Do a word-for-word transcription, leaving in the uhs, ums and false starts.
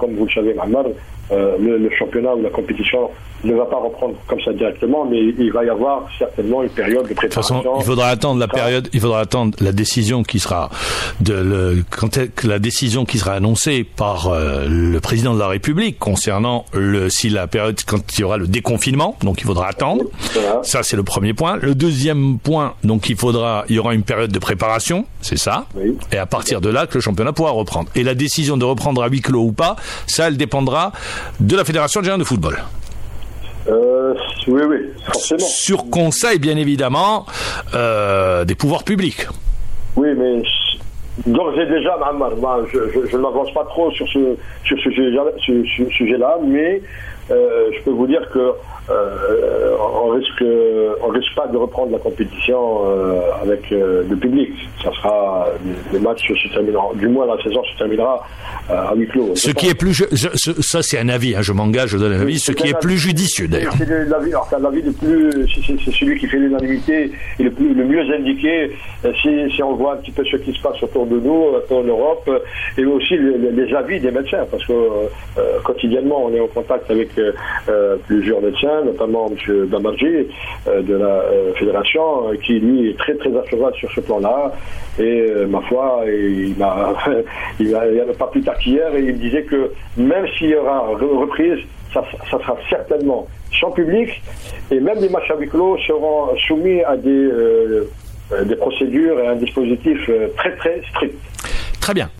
comme vous le savez, Mohamed, euh, le, le championnat ou la compétition ne va pas reprendre comme ça directement, mais il va y avoir certainement une période de préparation. De toute façon, il faudra attendre la période, il faudra attendre la décision qui sera de le, quand la décision qui sera annoncée par euh, le président de la République concernant le si la période quand il y aura le déconfinement, donc il faudra attendre. Voilà. Ça c'est le premier point. Le deuxième point, donc il faudra, il y aura une période de préparation, c'est ça. Oui. Et à partir de là que le championnat pourra reprendre. Et la décision de reprendre à huis clos ou pas, ça elle dépendra de la Fédération algérienne de football. Euh, oui, oui, forcément. Sur conseil, bien évidemment, euh, des pouvoirs publics. Oui, mais d'ores et déjà, Mohamed, moi, je, je, je ne m'avance pas trop sur ce, sur ce sujet-là, ce, ce sujet-là, mais euh, je peux vous dire que euh, on risque, on risque pas de reprendre la compétition euh, avec euh, le public. Ça sera les matchs se termineront, du moins la saison se terminera euh, à huis clos. Ce qui est plus, je, je, ça c'est un avis, hein, je m'engage, je donne un avis. Ce qui est plus judicieux d'ailleurs. C'est l'avis, enfin, l'avis le plus, c'est, c'est celui qui fait l'unanimité et le, plus, le mieux indiqué. Si, si on voit un petit peu ce qui se passe autour de nous, en Europe, et aussi les, les avis des médecins, parce que euh, quotidiennement on est en contact avec euh, plusieurs médecins, notamment M. Damarji euh, de la euh, fédération, euh, qui lui est très très assurant sur ce plan-là. Et euh, ma foi, il m'a, il n'y a pas plus tard qu'hier, et il me disait que même s'il y aura reprise, ça, ça sera certainement sans public, et même les matchs à huis clos seront soumis à des, euh, des procédures et un dispositif très très strict. Très bien.